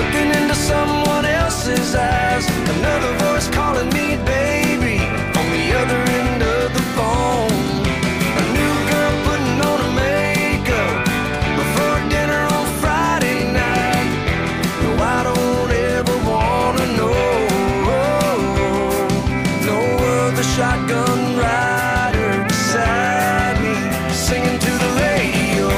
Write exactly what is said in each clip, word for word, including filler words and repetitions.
looking into someone else's eyes. Another voice calling me baby on the other end of the phone. A new girl putting on her makeup before dinner on Friday night. No, I don't ever wanna know. No other shotgun rider beside me singing to the radio.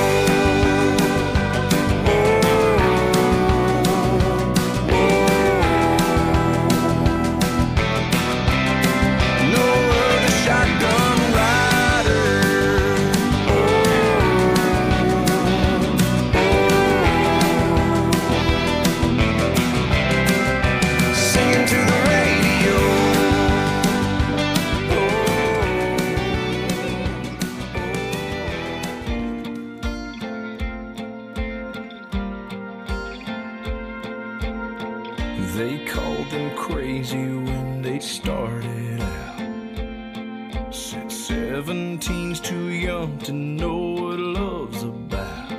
They called them crazy when they started out. Said seventeen's too young to know what love's about.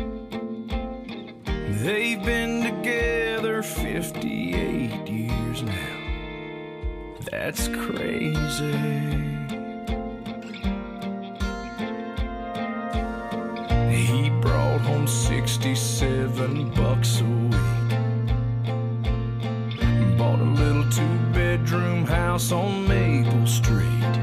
They've been together fifty-eight years now. That's crazy. He brought home sixty-seven bucks a week. Bought a little two-bedroom house on Maple Street,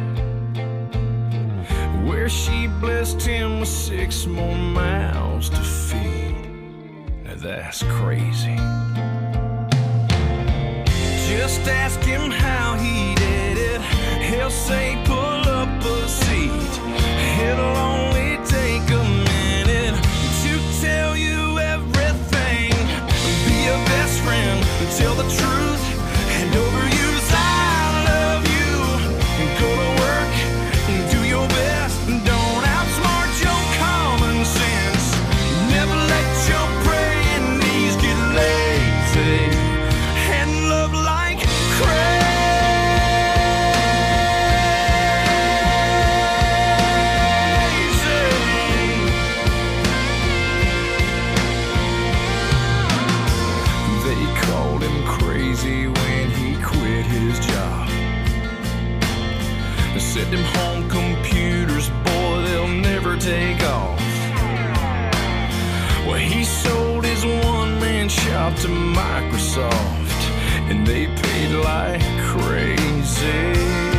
where she blessed him with six more mouths to feed. Now that's crazy. Just ask him how he did it. He'll say pull up a seat. It'll only take a minute to tell you everything. Be a best friend, tell the truth, and overuse I love you. Go to work, do your best, don't outsmart your common sense. Never let your praying knees get lazy, and love like crazy. They called him crazy when he quit his job. They said them home computers, boy, they'll never take off. Well, he sold his one-man shop to Microsoft, and they paid like crazy.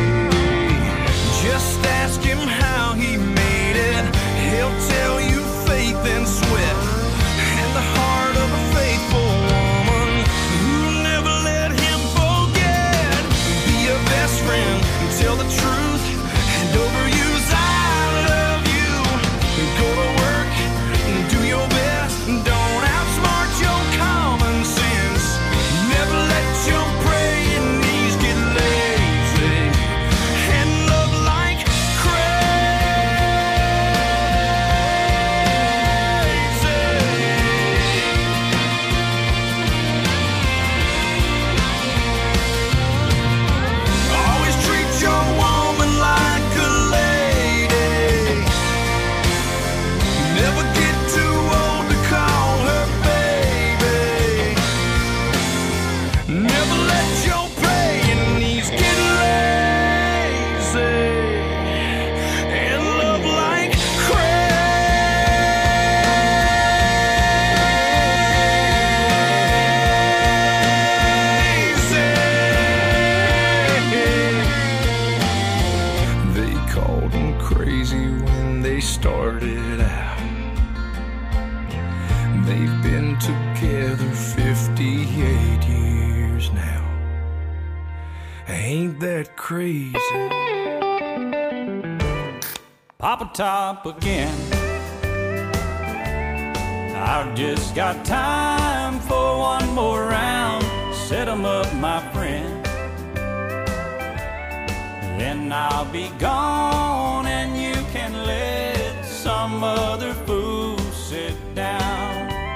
Just ask him how he made it. He'll tell you faith and sweat, and the heart of a faithful woman who never let him forget. Be a best friend, tell the truth, and overuse I love you. Go to work, do your best, don't outsmart your common sense. Never let your praying knees get lazy, and love like always treat your woman like a lady. Never get too old to call her baby. Never let your praying knees get lazy, and love like crazy. They called him crazy when they started out. They've been together fifty-eight years now. Ain't that crazy? Papa Top again. I've just got time for one more round. Set 'em up, my friend. Then I'll be gone, and you can let some other fool sit down.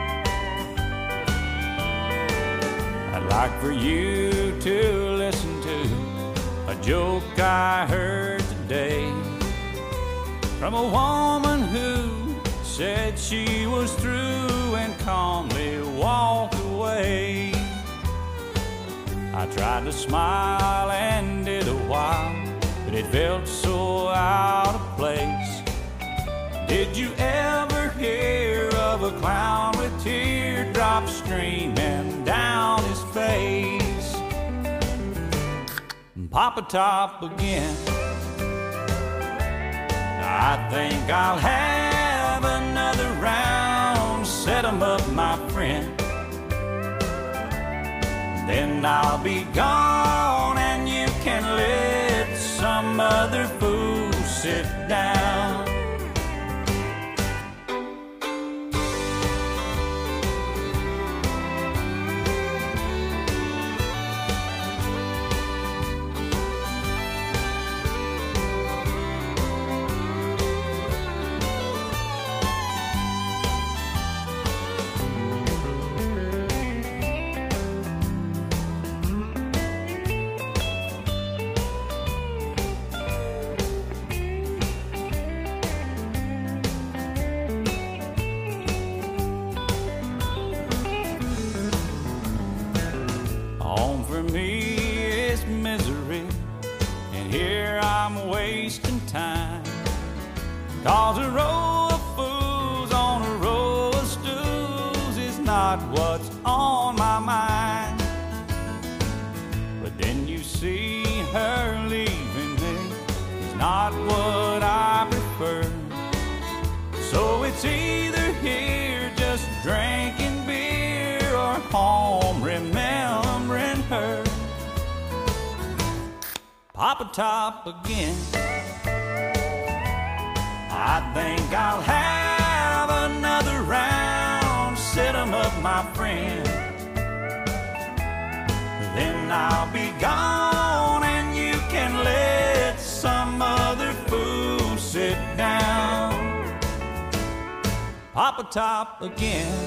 I'd like for you to listen to a joke I heard today from a woman who said she was through and calmly walked away. I tried to smile and did a while, but it felt so out of place. Did you ever hear of a clown with teardrops streaming down his face? Papa Top again. I think I'll have another round. Set 'em up, my friend. Then I'll be gone and you can let some other fool sit down. Cause a row of fools on a row of stools is not what's on my mind. But then you see her leaving me is not what I prefer. So it's either here just drinking beer or home remembering her. Papa Top again. I think I'll have another round. Set 'em up, my friend. Then I'll be gone and you can let some other fool sit down. Papa Top again.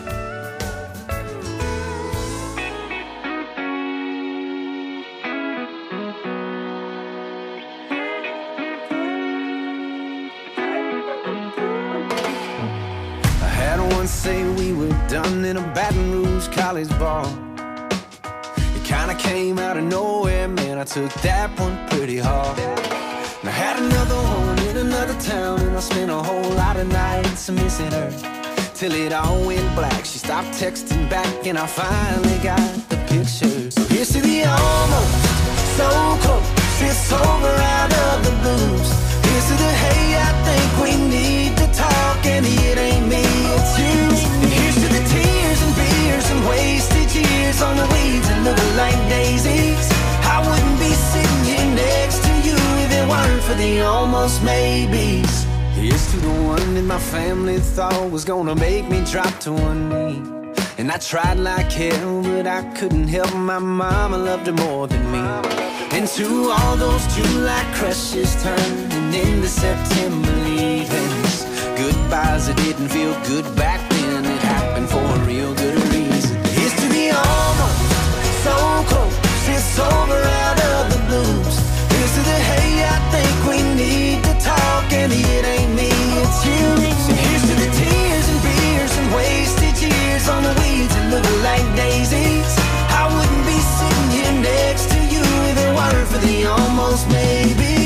Say we were done in a Baton Rouge college bar. It kinda came out of nowhere, man, I took that one pretty hard. And I had another one in another town, and I spent a whole lot of nights missing her. Till it all went black, she stopped texting back, and I finally got the picture. So here's to the almost, so close, it's over out of the blues. Here's to the hey, I think we need to talk, and it ain't me, it's you. And here's to the tears and beers and wasted years on the weeds that look like daisies. I wouldn't be sitting here next to you if it weren't for the almost maybes. Here's to the one that my family thought was gonna make me drop to one knee. And I tried like hell, but I couldn't help my mama loved her more than me. And to all those July crushes turning into September leavings, goodbyes that didn't feel good back then, it happened for a real good reason. Here's to the almost, so close, it's over out of the blues. Here's to the hey, I think we need to talk, and it ain't me, it's you. So here's to the tears and beers and wasted years on the weeds that look like daisies. I wouldn't be sitting here next to you if it weren't for the almost maybe.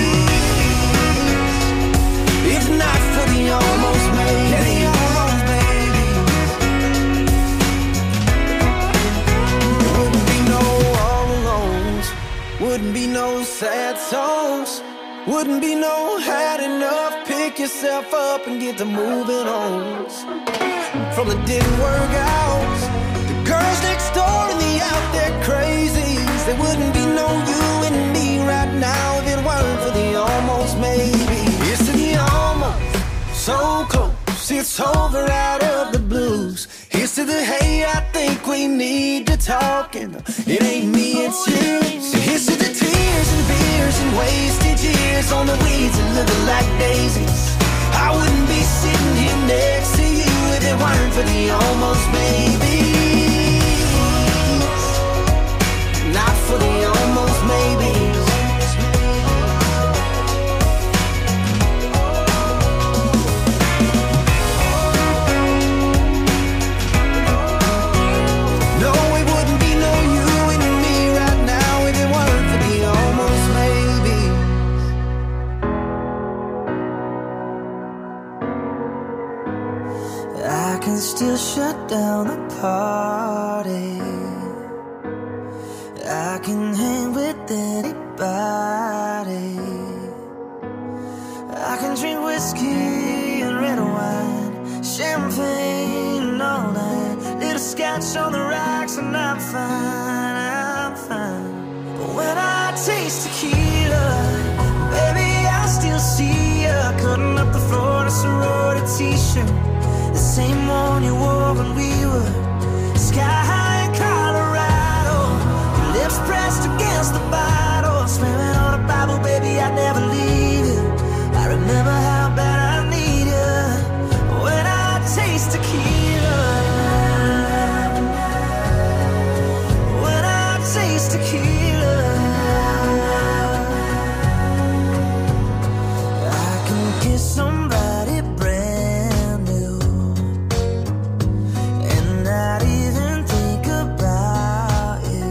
If not for the almost maybe. There wouldn't be no all alones, wouldn't be no sad songs, wouldn't be no had enough. Pick yourself up and get to moving on. From the didn't work out, the girls next door and the out there crazies. There wouldn't be no you and me right now if it weren't for the almost maybe. It's to the almost, so close, it's over out of the blues. Here's to the hey, I think we need to talk, and it ain't me, it's you. So here's to the tears and beers and wasted years on the weeds that look like daisies. I wouldn't be sitting here next to you if it weren't for the almost maybe. Not for the almost maybes. No, it wouldn't be no you and me can still shut down the party. I can hang with anybody. I can drink whiskey and red wine, champagne and all that, little scotch on the rocks, and I'm fine, I'm fine. But when I taste tequila, baby, I still see ya cutting up the floor in a sorority t-shirt, the same one you wore when we were sky high in Colorado. Your lips pressed against the bottle, swearing on a Bible, baby, I'd never leave you. I remember how bad I need you when I taste tequila. When I taste tequila, I can kiss somebody brand new and not even think about you.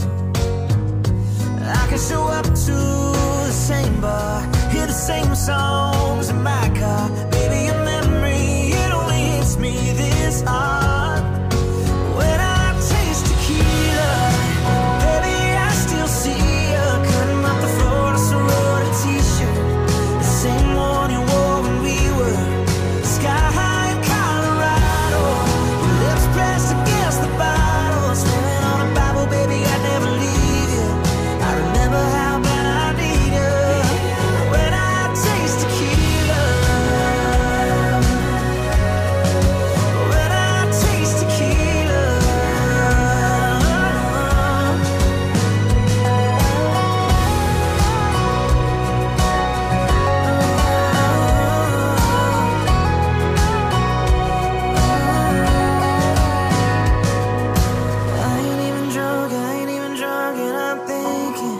I can show up to the same bar, hear the same songs in my car. Baby, your memory, it only hits me this hard. When I taste tequila, baby, I still see ya cutting up the floor in a sorority t-shirt, the same one you wore when we were sky high in Colorado. Your lips pressed against the bottle, swearing on a Bible, baby, I'd never leave you. I remember how bad I need you when I taste tequila. When I taste tequila. I ain't even drunk, I ain't even drunk, and I'm thinking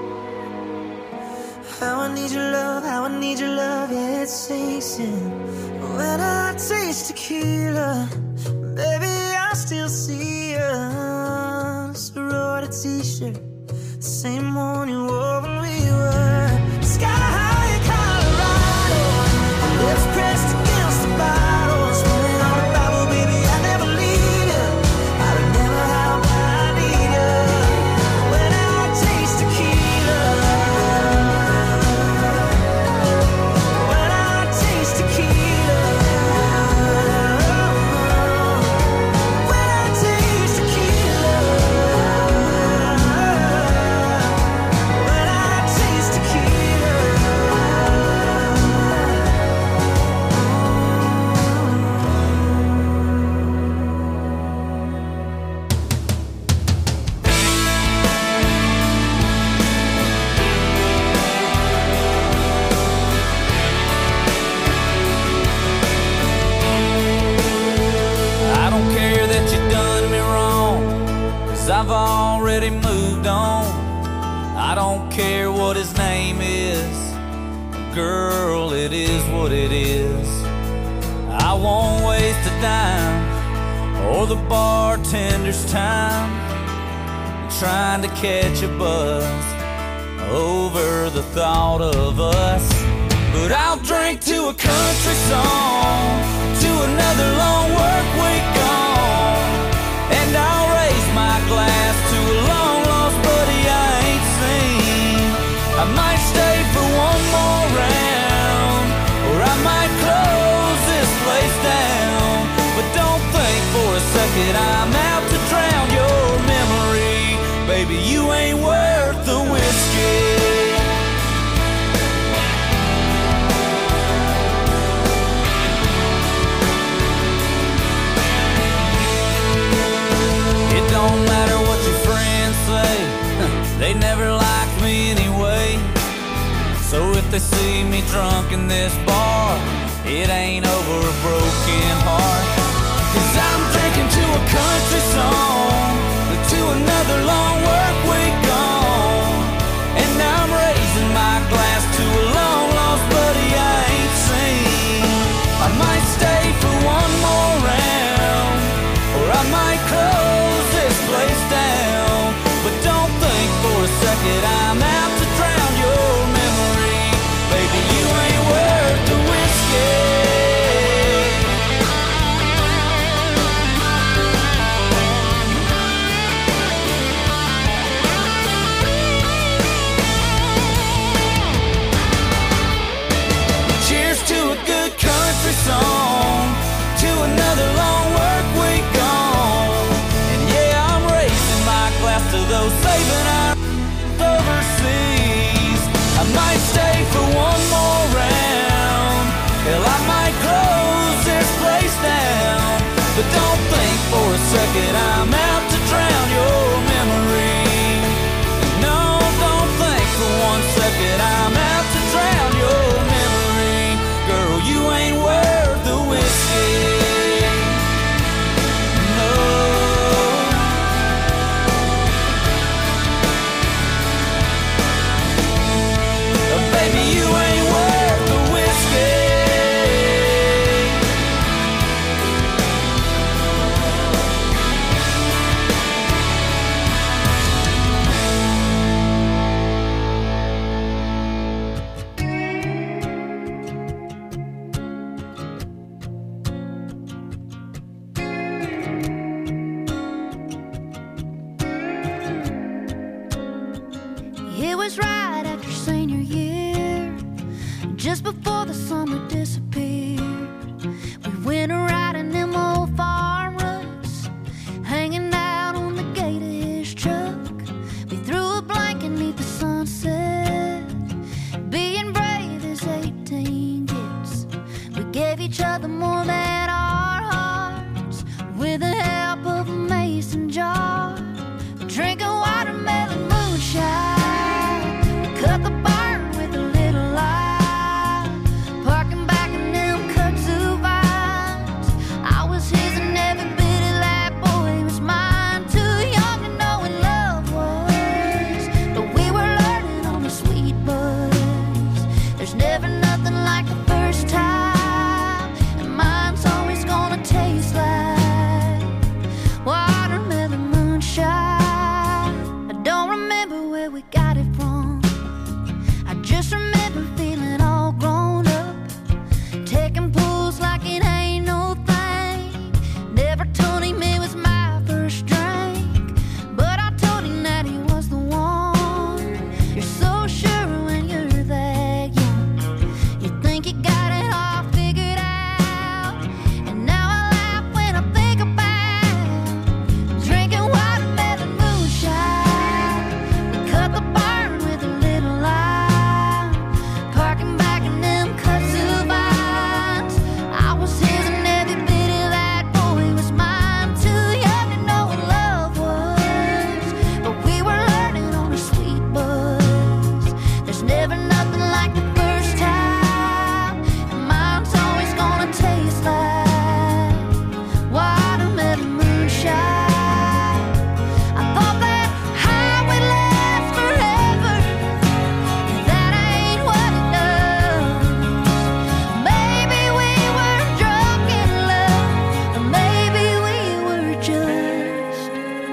how I need your love, how I need your love, yeah, it sinks in. When I taste tequila, baby, I still see ya, sorority t-shirt, the same one you wore when we were sky high in Colorado. Lips pressed against the bottle, swearing on a Bible, baby, I never leave you. I remember how bad I need you when I taste tequila. When I taste tequila. When I taste tequila. When I taste tequila. I don't care that you done me wrong, 'cause I've already moved on. I don't care what his name is, girl, it is what it is. I won't waste a dime or the bartender's time trying to catch a buzz over the thought of us. But I'll drink to a country song, to another long work week gone, and I'll raise my glass to a long lost buddy I ain't seen. I might stay for one more round, or I might close this place down. But don't think for a second I'm out to drown your memory. Baby, you ain't worth the whiskey. It don't matter what your friends say, they never liked me anyway. So if they see me drunk in this bar, it ain't over a broken heart. 'Cause I'm drinking to a country song, to another long work week gone, and I'm raising my glass to a long lost buddy I ain't seen. I might stay for one more round, or I might close this place down. But don't think for a second I'm out to drown your memory. Baby, you ain't worth the whiskey. face down. But don't think for a second I'm out to drown your memory. No, don't think for one second I'm out to drown your memory. Girl, you ain't worth the whiskey. No. Baby, you ain't worth the whiskey. It was right after senior year, just before the summer disappeared. We went riding them old farm roads, hanging out on the gate of his truck. We threw a blanket neath the sunset, being brave as eighteen gets. We gave each other more than our hearts, with the help of a mason jar, drinking watermelon moonshine. Cut the barn with a little light, parking back in them kudzu vines. I was his and every bit of that boy was mine. Too young to know what love was, but we were learning on the sweet buzz. There's never nothing like the first time, and mine's always gonna taste like watermelon moonshine. I don't remember where we got it from, just remember feeling all grown up, taking pulls like it ain't no thing. Never told him it was my first drink, but I told him that he was the one. You're so sure when you're that young, you think you got it all figured out. And now I laugh when I think about drinking watermelon moonshine. We cut the barn with a little light, parking back in them kudzu vines. I was his and every bit of that boy was mine. Too young to know what love was, but we were learning on a sweet buzz. There's never nothing like the first time, and mine's always gonna taste like watermelon moonshine. I thought that high would last forever, that ain't what it does. Maybe we were drunk in love, or maybe we were just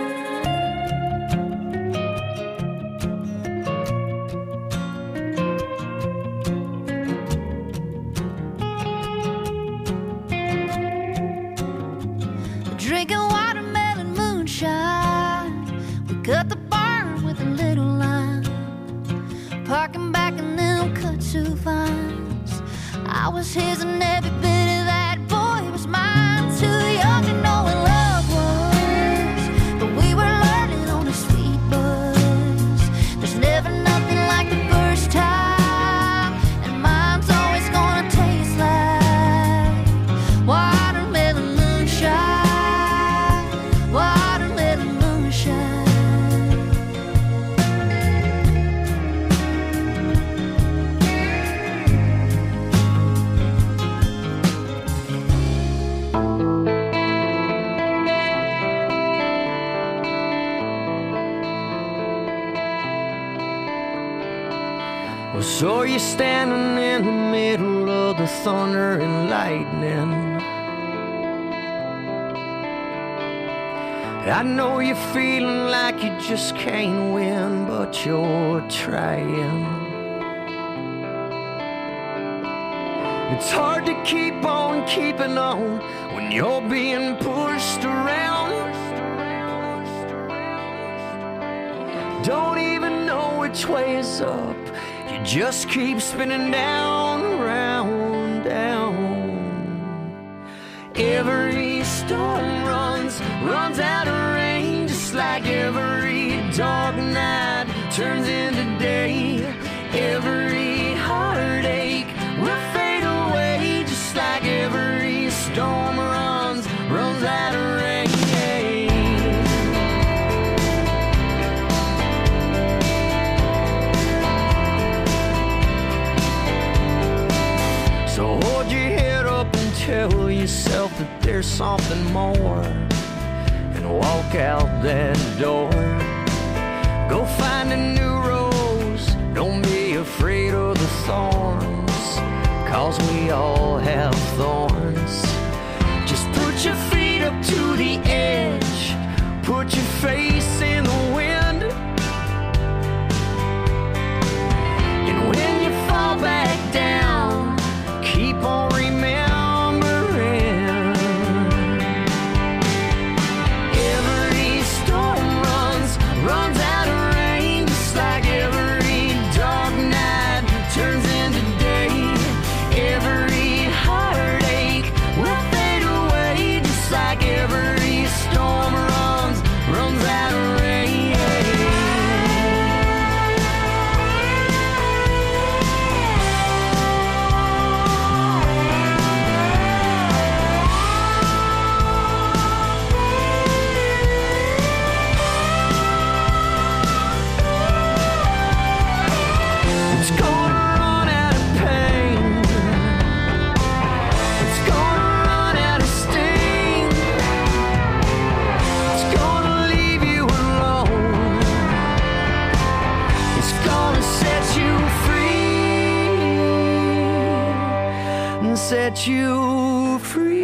drinking watermelon moonshine. We cut the barn with a little line, parking back in them kudzu vines. I was his and every bit of that boy was mine. Too young to know what love was, but we were learning on a sweet buzz. There's never nothing like the first time, and mine's always gonna taste like watermelon moonshine. Watermelon moonshine. Well, so you're standing in the middle of the thunder and lightning. I know you're feeling like you just can't win, but you're trying. It's hard to keep on keeping on when you're being pushed around. Don't even know which way is up, you just keep spinning down, round, down. Every storm runs, runs out of rain, just like every dark night turns into day. Every heartache will fade away, just like every storm storm runs, runs out of rain. So hold your head up and tell yourself that there's something more, and walk out that door. Go find a new rose, don't be afraid of the thorns, 'cause we all have thorns. Just put your feet up to the edge, put your face in the wind, and when you fall back down, keep on remembering. Every storm runs, runs out of rain, just like every dark night turns into day. Every heartache will fade away, just like every storm runs, runs out of rain. It's gonna run out of pain, it's gonna run out of sting, it's gonna leave you alone, it's gonna set you free, and set you free.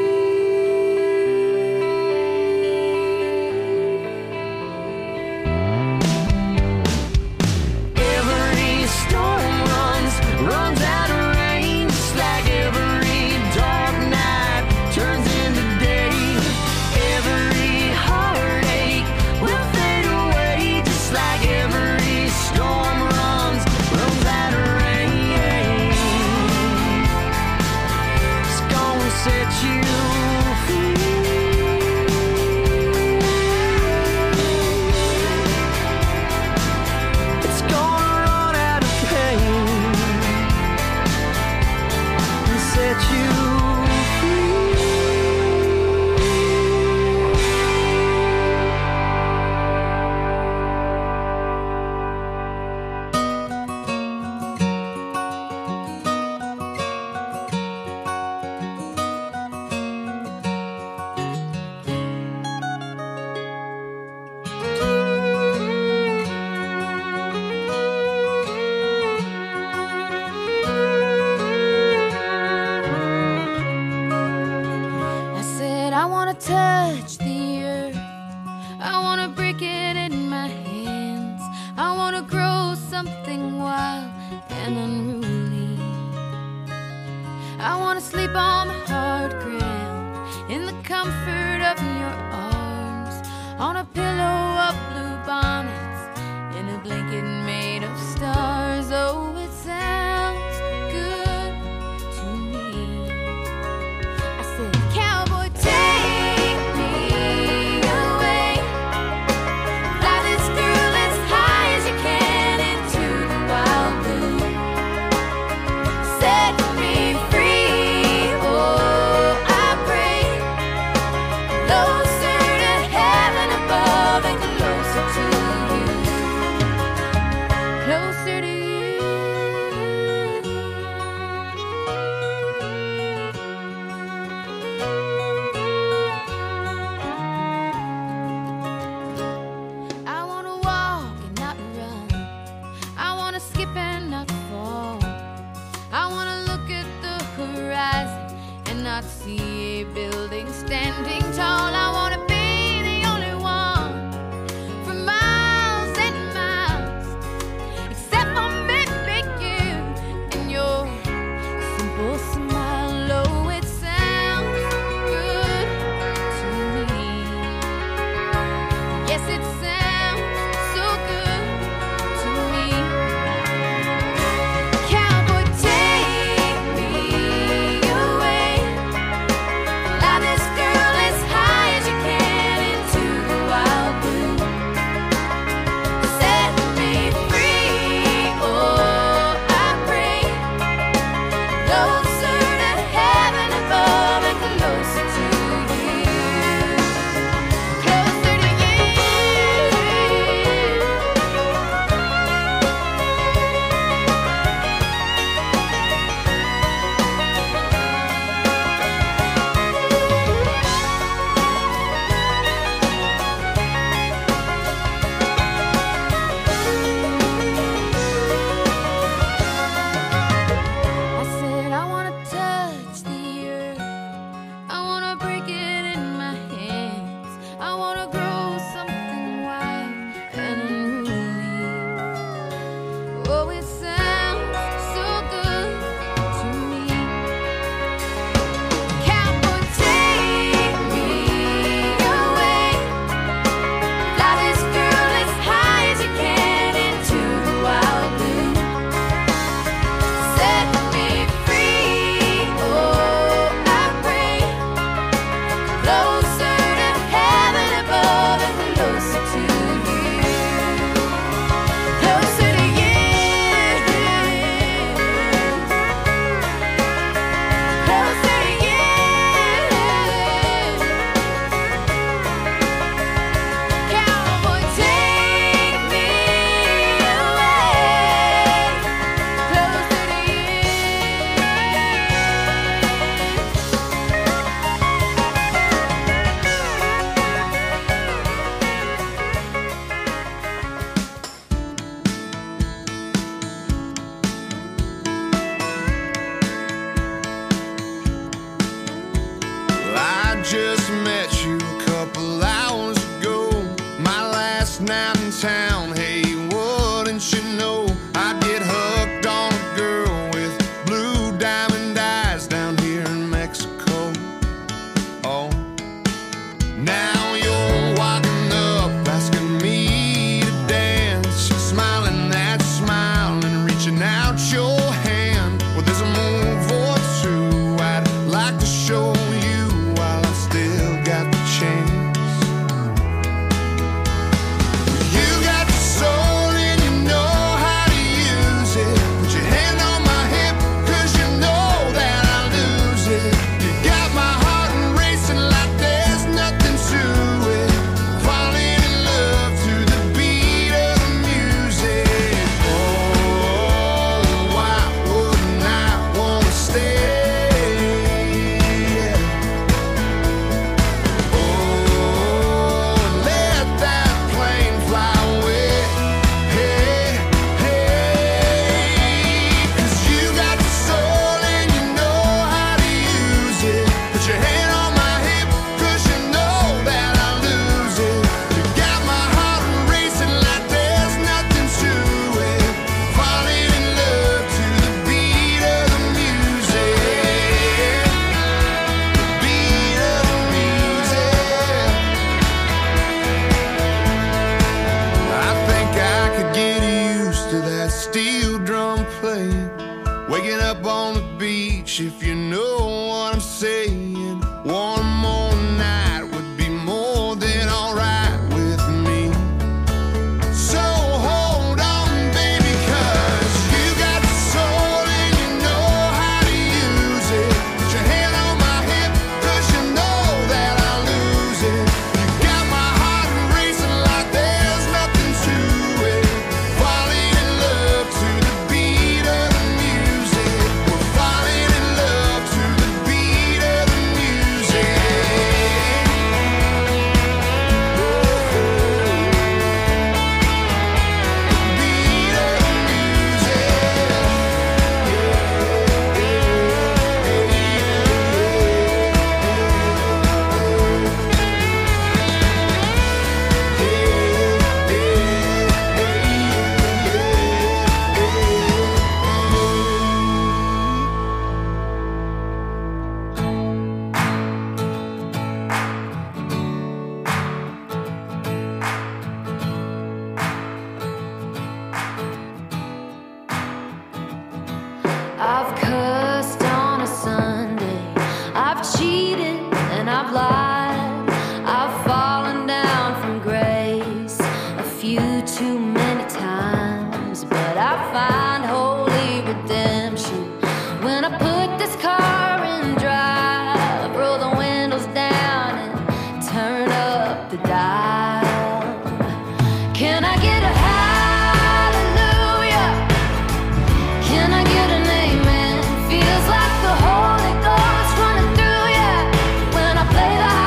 Every storm runs, runs out of rain, just like every dark night turns into day. Every heartache will fade away, just like every storm runs, runs out of rain. It's gonna set you free. It's gonna run out of pain and set you free. I said I wanna touch the earth, I wanna break it in my hands, I wanna grow something wild and unruly. I wanna sleep on the hard ground in the comfort of your arms, on a pillow of blue bonnets, in a blanket made of stars. Oh, it sounds good to me. I said, cowboy, take me away, fly this girl as high as you can into the wild blue, set me free. Oh, I pray, closer to heaven above and closer to you, closer to you. I wanna walk and not run, I wanna skip and not fall, I wanna look at the horizon and not see a building standing tall. I wanna be the only one for miles and miles, except for maybe you and your simple smile. Oh, it sounds good to me. Yes, it sounds so good to me. Cowboy, take me away, fly this girl as high just met you a couple hours ago. My last night in town, hey, wouldn't you know I'd get hooked on a girl with blue diamond eyes down here in Mexico. Oh, now you're walking up, asking me to dance, smiling that smile and reaching out your hand. Well, there's a move or two I'd like to show you while I still got the chance. You got the soul and you know how to use it. Put your hand on my hip, cause you know that I'll lose it. You got my heart racing like there's nothing to it. Falling in love to the beat of the music. Oh, why wouldn't I wanna stay? Oh, let that plane fly away. Hey, hey, cause you got the soul and you know how to use it. Put your hand on my hip, cause you know that I'll lose it. You got my heart racing like there's nothing to it. Falling in love to the beat of the music. The beat of the music. I think I could get used to that steel drum playing, waking up on the beach, if you know what I'm saying. One more night would be more than alright with me. So hold on, baby, cause you got the soul and you know how to use it. Put your hand on my hip, cause you know that I'll lose it. You got my heart racing like there's nothing to it. Falling in love to the beat of the music. We're falling in love to the beat of the music. Beat of the I've cussed on a Sunday, I've cheated and I've lied, I've fallen down from grace a few too many times, but I find holy redemption when I put this car in drive, roll the windows down and turn up the dial. Can I get a hallelujah? Can I get an amen? Feels like the Holy Ghost running through ya when I play the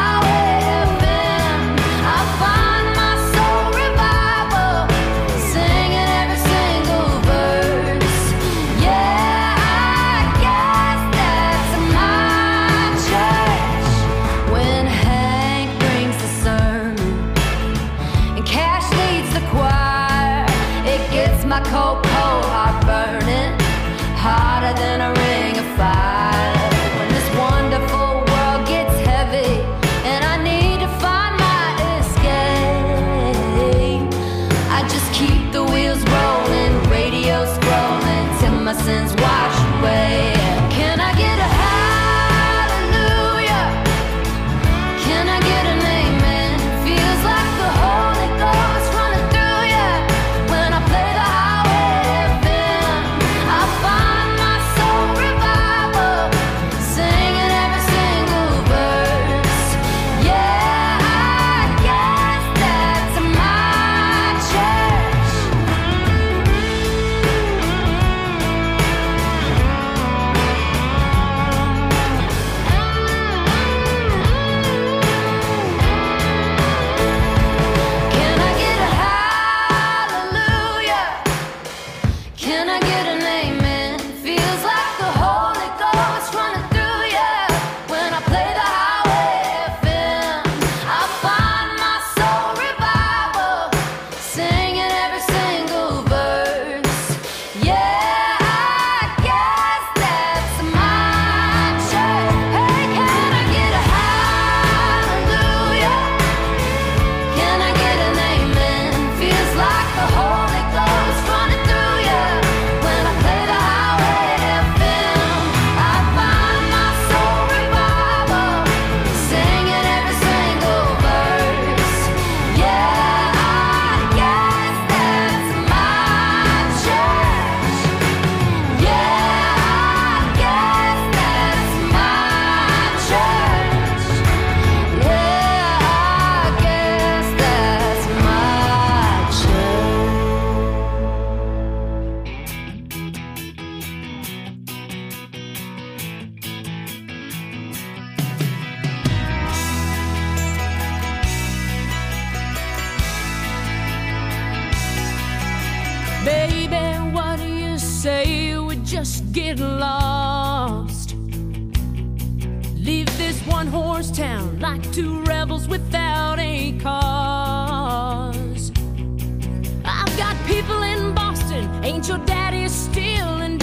just get lost. Leave this one-horse town like two rebels without a cause. I've got people in Boston, ain't your daddy still in Des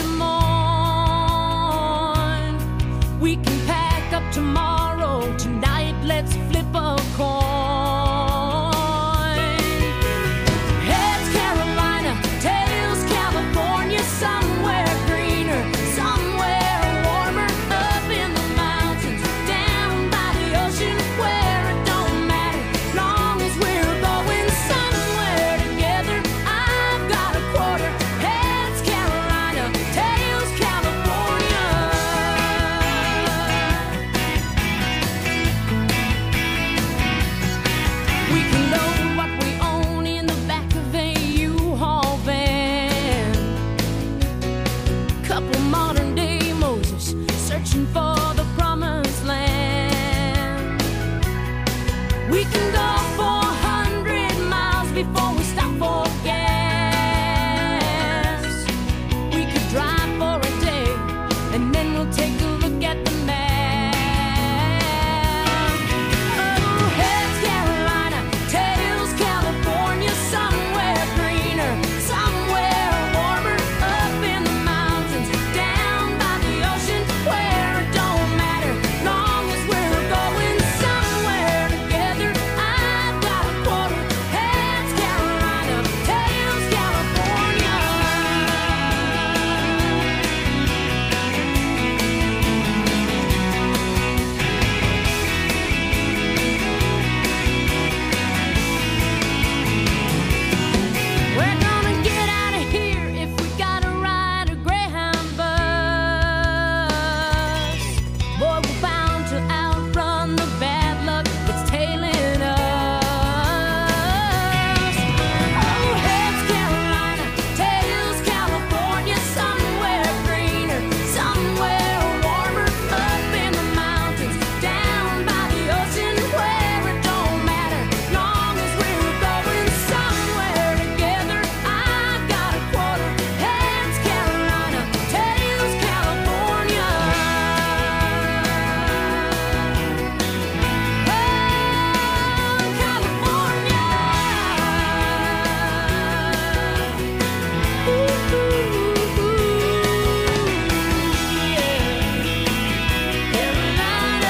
Moines? We can pack up tomorrow, tonight let's flip a coin. Heads Carolina, tails California, somewhere greener, somewhere warmer, up in the mountains, down by the ocean, where it don't matter, long as we're going somewhere together. I've got a quarter. Heads Carolina, tails California. We can load what we own in the back of a U-Haul van. Couple modern day Moses searching for the promised land. We can go four hundred miles before we stop for gas. We could drive for a day and then we'll take a look at the map. Oh, heads Carolina, tails California, somewhere greener, somewhere warmer, up in the mountains, down by the ocean, where it don't matter, long as we're going somewhere together. I've got a quarter. Heads Carolina, tails California. We're gonna get out of here if we gotta ride a Greyhound bus. Boy, we're bound to outrun the bad luck that's tailing us. Oh, heads Carolina, tails California, somewhere greener, somewhere warmer, up in the mountains, down by the ocean, where it don't matter, long as we're going somewhere together. I've got a quarter. Heads Carolina, tails California. Oh, California. Ooh, ooh, ooh, yeah. Carolina,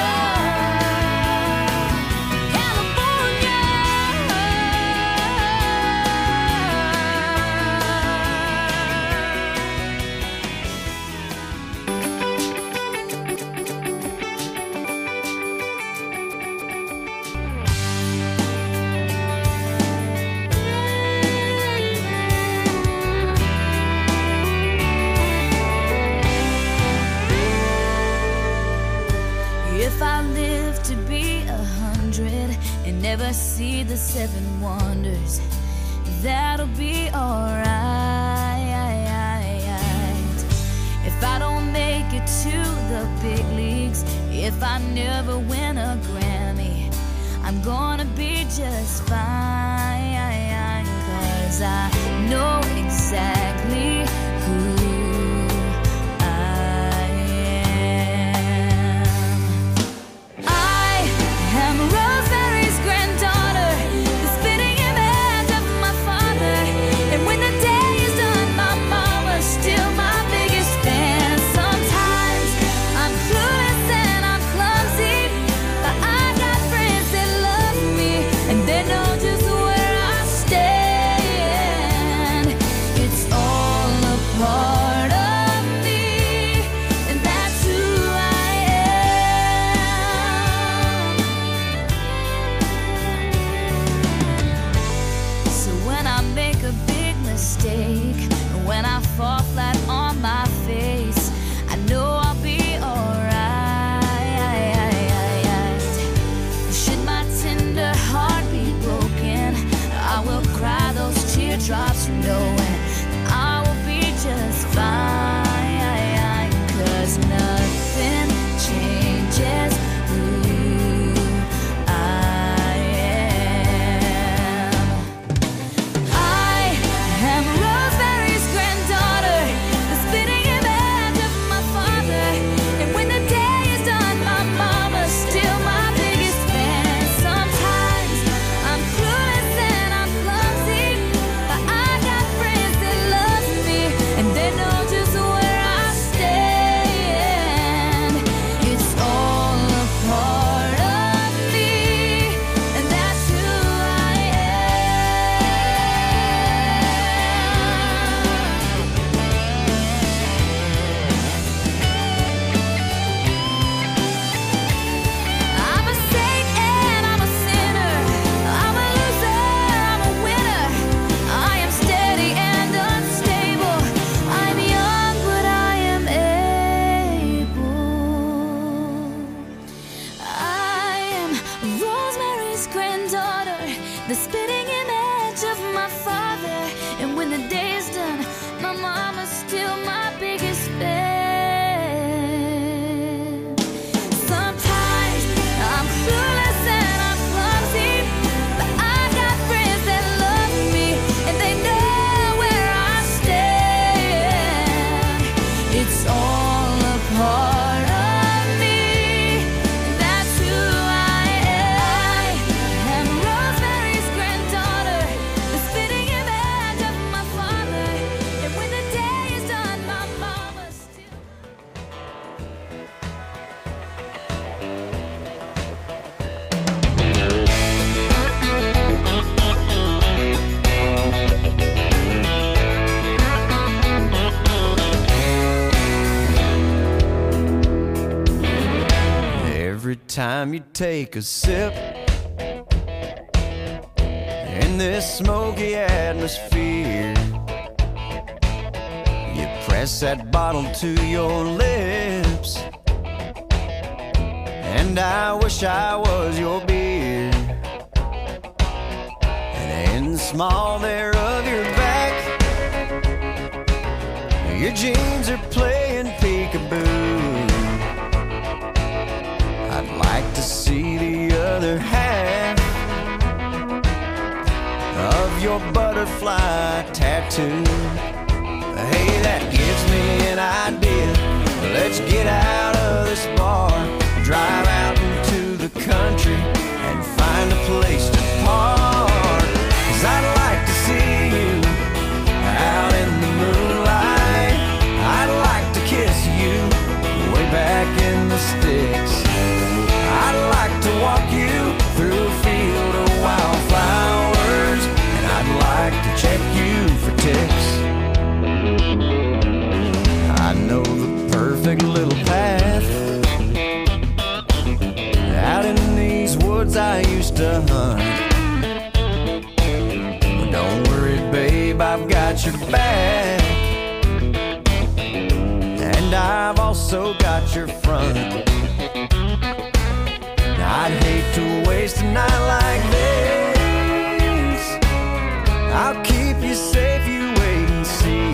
If I live to be a hundred and never see the seven wonders, that'll be alright. If I don't make it to the big leagues, if I never win a Grammy, I'm gonna be just fine, 'cause I know exactly who I am. I am Rosemary's granddaughter, the spitting image of my father. And when the day is done, my mama's still my biggest fan. Sometimes I'm clueless and I'm clumsy, but I got friends that love me and they know just where I stand. It's all time you take a sip in this smoky atmosphere, you press that bottle to your lips, and I wish I was your beer. And in the small there of your back, your jeans are playing peekaboo. I'd like to see the other half of your butterfly tattoo. Hey, that gives me an idea. Let's get out of this bar, drive out into the country and find a place to park. 'Cause I'd like to see you out in the moonlight. I'd like to kiss you way back in the sticks. I'd like to walk you through a field of wildflowers, and I'd like to check you for ticks. I know the perfect little path out in these woods I used to hunt. But don't worry, babe, I've got your back, and I've also got your front. I'd hate to waste a night like this. I'll keep you safe, you wait and see.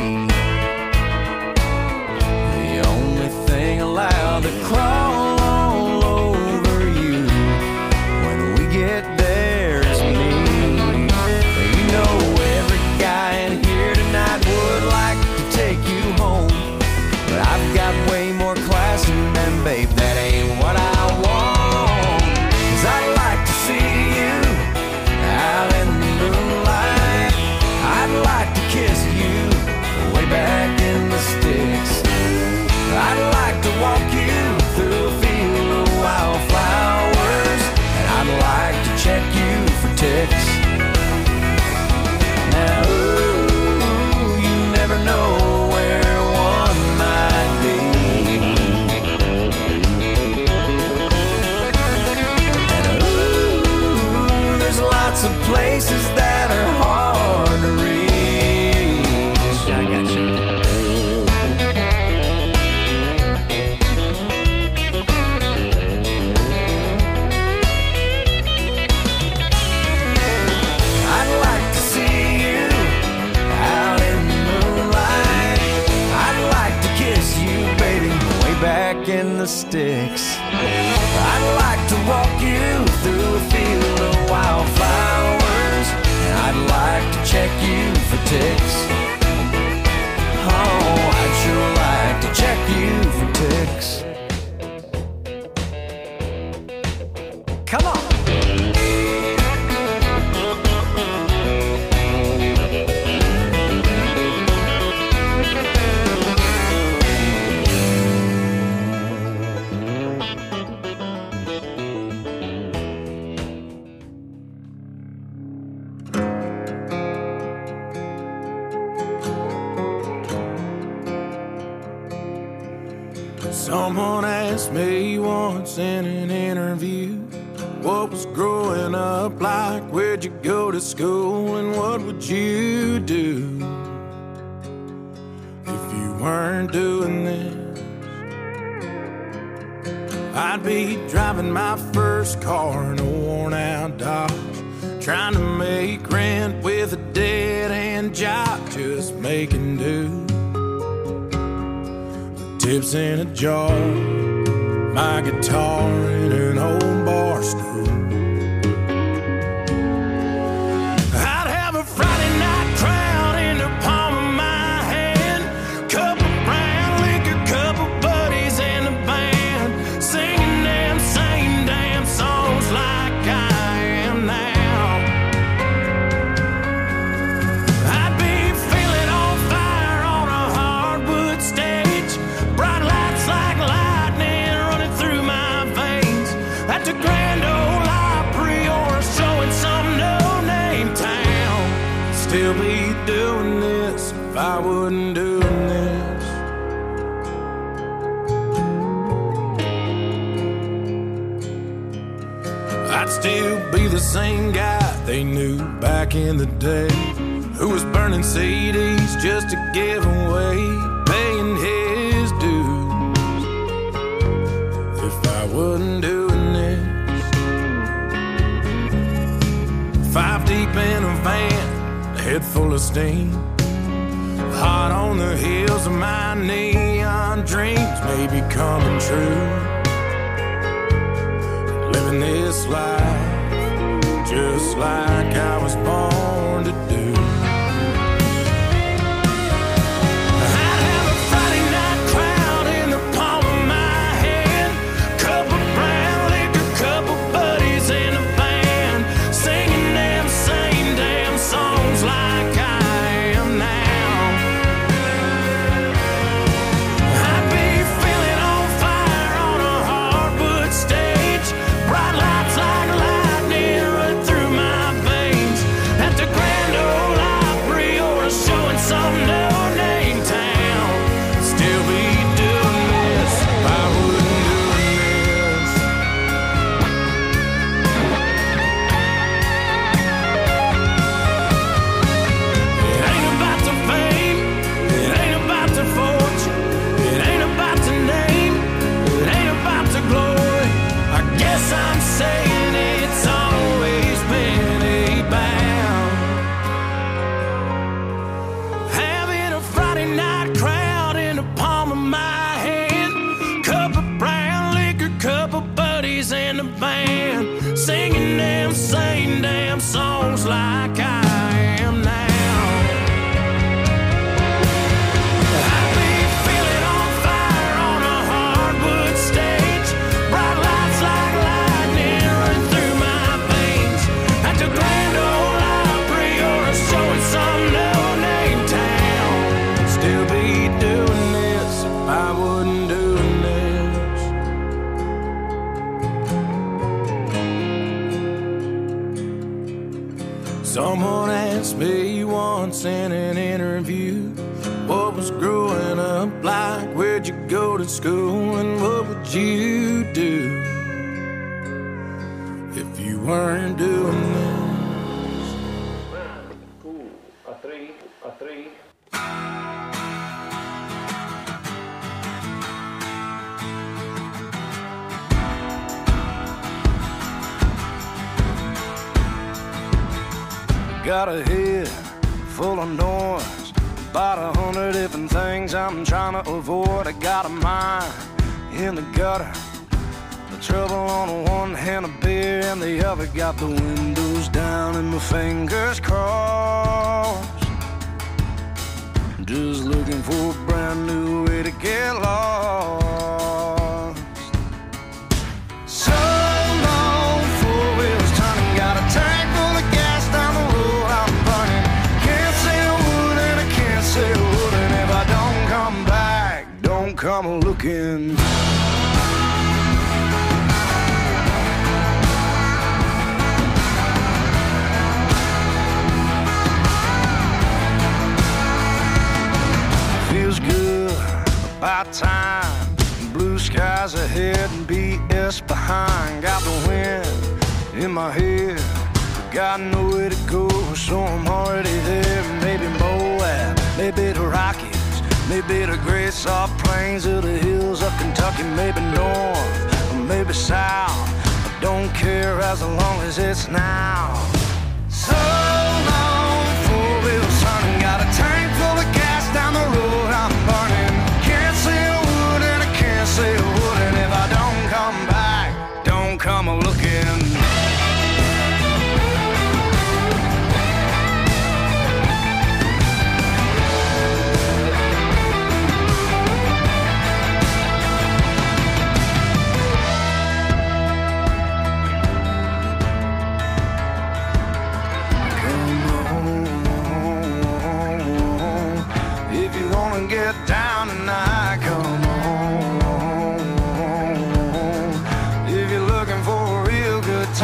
The only thing allowed to crawl all over you when we get there is me. You know every guy in here tonight would like to take you home, but I've got way more class than them, babe, that ain't what I want. I'd like to see you out in the moonlight. I'd like to kiss you way back in the sticks. I'd like to walk you through a field of wildflowers, and I'd like to check you for ticks. Now, ooh, you never know where one might be. Lots of places that are hard to reach. I got you. I'd like to see you out in the moonlight. I'd like to kiss you, baby, way back in the sticks. I'd like to walk you through a field of wildflowers, and I'd like to check you for ticks. Oh, I'd sure like to check you for ticks. Come on. Someone asked me once in an interview, what was growing up like? Where'd you go to school, and what would you do if you weren't doing this? I'd be driving my first car in a worn-out Dodge, trying to make rent with a dead-end job, just making do. Tips in a jar, my guitar in an old bar stool. I'd have a Friday night crowd in the palm of my hand, couple brown liquor, couple buddies in the band, singing them same damn songs like I am now. I'd be feeling on fire on a hardwood stage, bright lights like lightning running through my veins, at the Grand Ole Opry or a show in some no-name town. Still be doing this if I wasn't doing this. I'd still be the same guy they knew back in the day, who was burning C Ds just to give away, paying his dues. If I wasn't doing this, five deep in a van, a head full of steam, hot on the heels of my neon dreams, maybe coming true. Living this life just like I was born to do. I'd have a Friday night crowd in the palm of my hand, cup of brown liquor, couple buddies in a band, singing them same damn songs like I am now. I'd be feeling on fire on a hardwood stage, bright lights like lightning run through my veins, at the Grand Ole Opry or a show in some no-name town. Still be doing this if I wouldn't doing this. It ain't about the fame, it ain't about the fortune, it ain't about the name, it ain't about the glory. I guess I'm saying it's always been about having a Friday night crowd in the palm of my hand, cup of brown liquor, couple buddies in the band, singing them same damn songs like I am now. I'd be feeling on fire on a hardwood stage, bright lights like lightning run through my veins, at the Grand Ole Opry or a show in some no-name town. Still be doing this if I wasn't doing this. Someone asked me once in an interview, what was growing up like, where'd you go to school, and what would you do if you weren't doing this? Two, a three, a three. Got a head full of noise, about a hundred different things I'm trying to avoid. I got a mind in the gutter, the trouble on the one hand, a beer in the other. Got the windows down and my fingers crossed, just looking for a brand new way to get lost. So long, four wheels turning, got a tank full of gas down the road I'm burning. Can't say a word and I can't say a word, and if I don't come back, don't come looking. Feels good, about time. Blue skies ahead and B S behind. Got the wind in my head, got nowhere to go, so I'm already there. Maybe Moab, maybe the Rockies, maybe the great soft plains of the hills of Kentucky, maybe north, or maybe south. I don't care as long as it's now. So long, four wheels turning, got a tank full of gas down the road I'm burning. Can't say a word and I can't say a word, and if I don't come back, don't come looking. Get down tonight, come on. If you're looking for a real good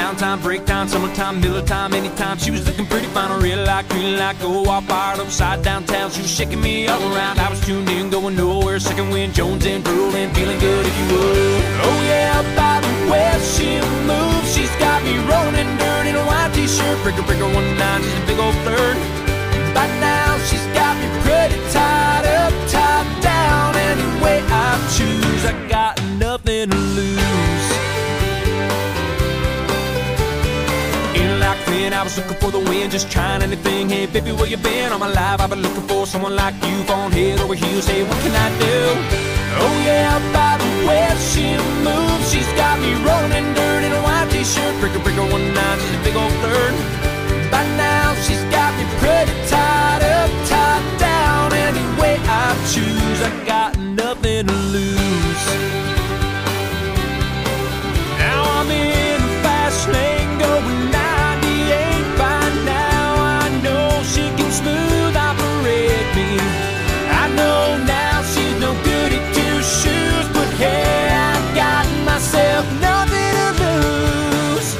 Downtime, break time, summertime, Miller time, anytime. She was looking pretty fine, a real like, green like, go all fired upside downtown. She was shaking me all around. I was tuned in, going nowhere. Second wind, Jones and drooling, feeling good if you would. Oh yeah, by the way she moves, she's got me rolling in dirt in a white t-shirt. Breaker, breaker, one nine, she's a big old flirt. By now she's got me pretty tied up, top down. Any way I choose, I got nothing to lose. In like when I was looking for the wind, just trying anything. Hey baby, where you been? All my life I've been looking for someone like you, falling head over heels. Hey, what can I do? Oh yeah, by the way she moves, she's got me rolling in dirt in a white t-shirt. Breaker, breaker, one nine, she's a big old flirt. By now she's got me pretty tied up, top down. Any way I choose, I got nothing to lose. Now I'm in the fast lane going ninety-eight. By now I know she can smooth operate me. I know now she's no good at two shoes, but hey, I got myself nothing to lose.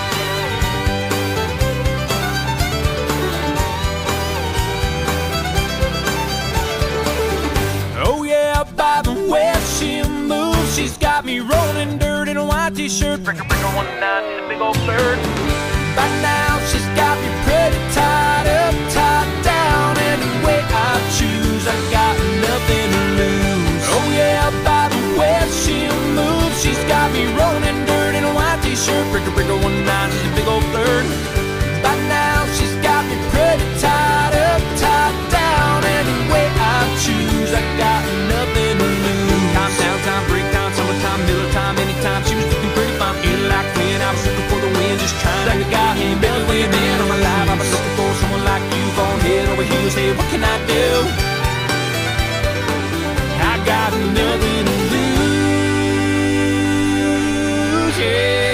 Oh yeah, by the way she moves, she's got me rolling dirt in a white t-shirt. Breaker, breaker, one nine, she's a big old flirt. By now she's got me pretty tied up, top down. Any way I choose, I got nothing to lose. Oh yeah, by the way she moves, she's got me rolling in dirt in a white t-shirt. Breaker, breaker, one nine, she's a big old flirt. By now she's got me pretty tied up, top down. Any way I choose, I got nothing to lose. Time, downtime, break time, summertime, Miller time, anytime. She was looking pretty fine, in like when I was looking for the wind, just trying like a guy. Hey, Billy, where you been? All my life I've been looking for someone like you, falling head over heels. Hey, what can I do? I got nothing to lose, yeah.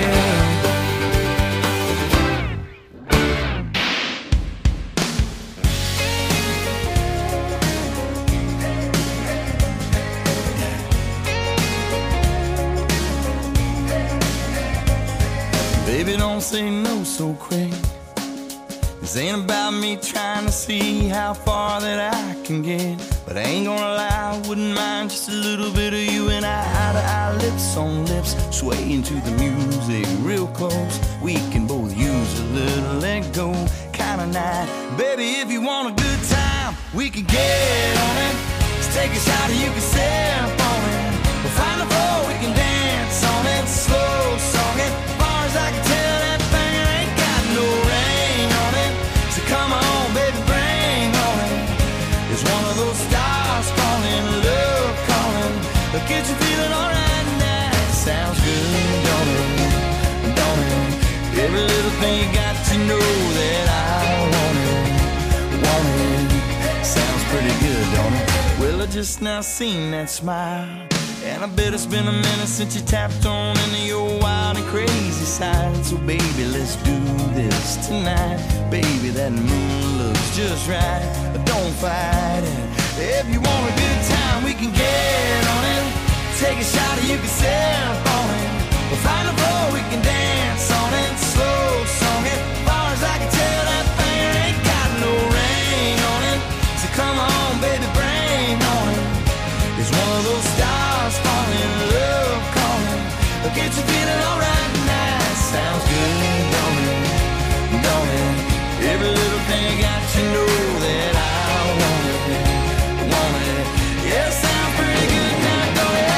Baby, don't say no so quick. This ain't about me trying to see how far that I can get. But I ain't gonna lie, I wouldn't mind just a little bit of you and I, eye to eye, lips on lips, swaying to the music real close. We can both use a little let go kind of night. Baby, if you want a good time, we can get on it. Let's take a shot and you can sip on it. We'll find a floor, we can dance on it. Slow song it, as far as I can tell, that thing ain't got no ring on it. So come on, baby, bring on it. It's one of those stars falling, love calling. But get you feeling alright now. Sounds good, don't it? Don't it? Every little thing you got to know that I want it, want it. Sounds pretty good, don't it? Well, I just now seen that smile, and I bet it's been a minute since you tapped on into your wild and crazy side. So baby, let's do this tonight. Baby, that moon looks just right. Don't fight it. If you want a good time, we can get on it. Take a shot and you can sip on it. We'll find a floor, we can dance on it. Slow song it, as far as I can tell, that thing ain't got no ring on it. So come on, baby, bring on it. It's one of those stars falling, love calling. Get you feeling alright now. Sounds good, don't it? Don't it? Every little thing got you know that I want it, want it. Yeah, sounds pretty good now, don't it?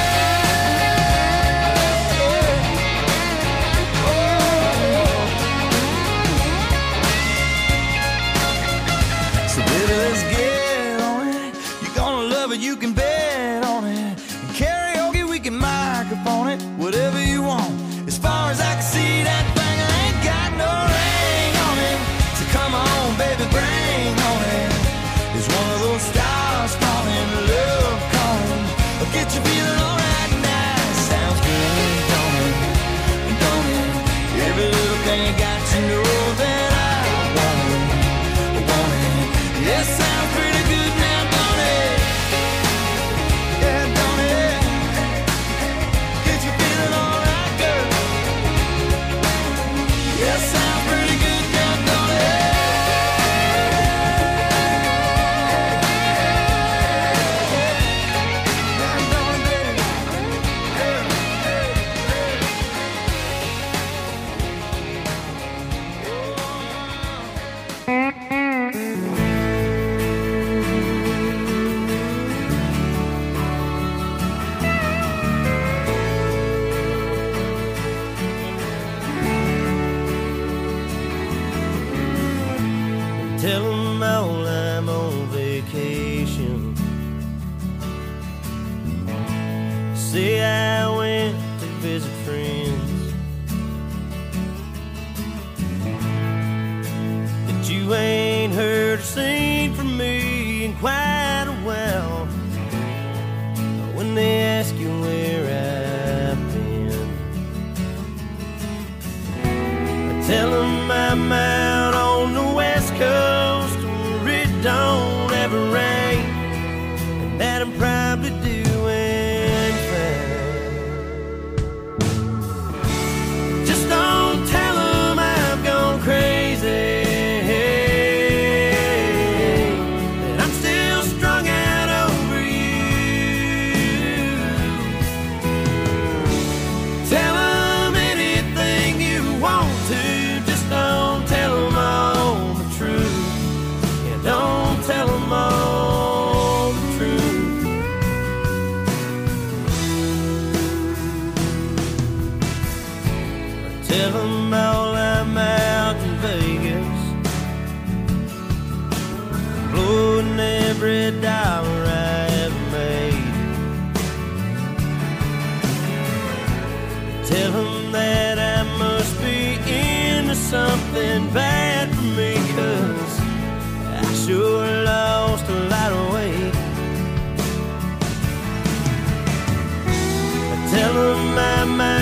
So baby, let's get on it. You're gonna love it, you can bet on it. And karaoke, we can microphone it. Whatever you want. As far as I can see, that thing say I went to visit friends, that you ain't heard or seen from me in quite a while. When they ask you where I've been, I tell them I'm out on the west coast where it don't ever rain, and that I'm probably doing fine. Just don't tell them I've gone crazy, that I'm still strung out over you. Tell them anything you want to, just don't tell them all the truth. Yeah, don't tell them all the truth. Tell them all I'm out in Vegas, blowing every dollar I ever made. Tell them that I must be into something bad for me, 'cause I sure lost a lot of weight. Tell them I'm